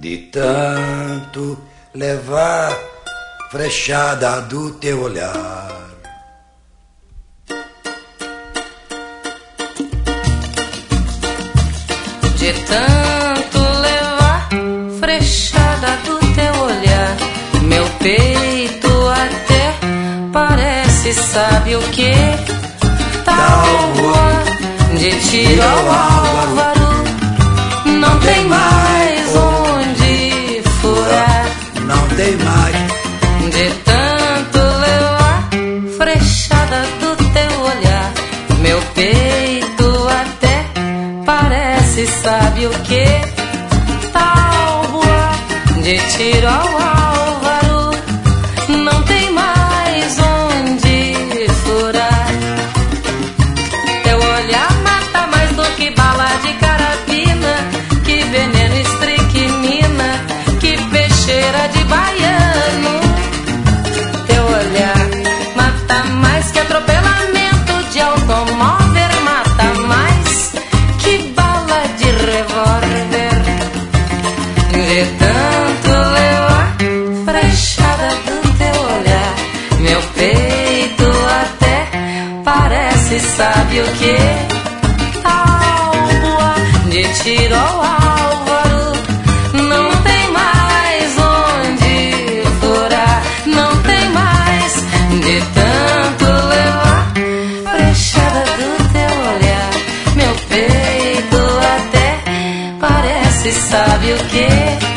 de tanto levar frechada do teu olhar. De tanto levar frechada do teu olhar, meu peito até parece, sabe o que? Tábua de tiro ao álvaro, não tem mais onde furar. Não tem mais. De tanto levar frechada do teu olhar, meu peito até parece, sabe o que? Tábua de tiro ao álvaro, não tem mais onde furar. Teu olhar mata mais do que bala de carabina, que veneno estricnina, que peixeira de baiano. Teu olhar mata mais que atropelamento de automóvel, mata mais que bala de revólver. De tanto levar frechada do teu olhar, meu peito até parece, sabe o que? Tábua de tiro ao álvaro, não tem mais onde furar. Não tem mais. De tanto levar frechada do teu olhar, meu peito até parece, sabe o que?